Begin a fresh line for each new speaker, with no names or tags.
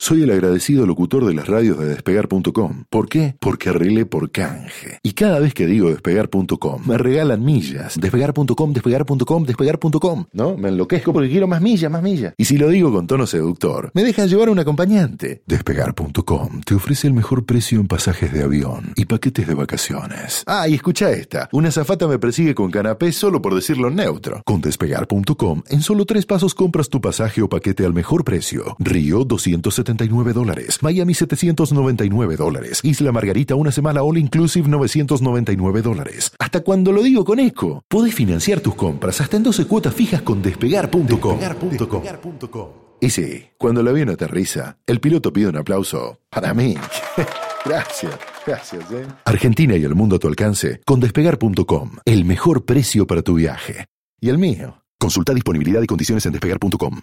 Soy el agradecido locutor de las radios de Despegar.com. ¿Por qué? Porque arreglé por canje. Y cada vez que digo Despegar.com, me regalan millas. Despegar.com, Despegar.com, Despegar.com. ¿No? Me enloquezco porque quiero más millas, más millas. Y si lo digo con tono seductor, me dejan llevar un acompañante. Despegar.com te ofrece el mejor precio en pasajes de avión y paquetes de vacaciones. Ah, y escucha esta. Una azafata me persigue con canapé solo por decirlo neutro. Con Despegar.com, en solo 3 pasos compras tu pasaje o paquete al mejor precio. Río, $279. Miami, $799. Isla Margarita, una semana all inclusive, $999. Hasta cuando lo digo con eco. Podés financiar tus compras hasta en 12 cuotas fijas con Despegar.com. Y sí, cuando el avión aterriza, el piloto pide un aplauso para mí. Gracias. Argentina y el mundo a tu alcance con Despegar.com. El mejor precio para tu viaje. Y el mío. Consulta disponibilidad y condiciones en Despegar.com.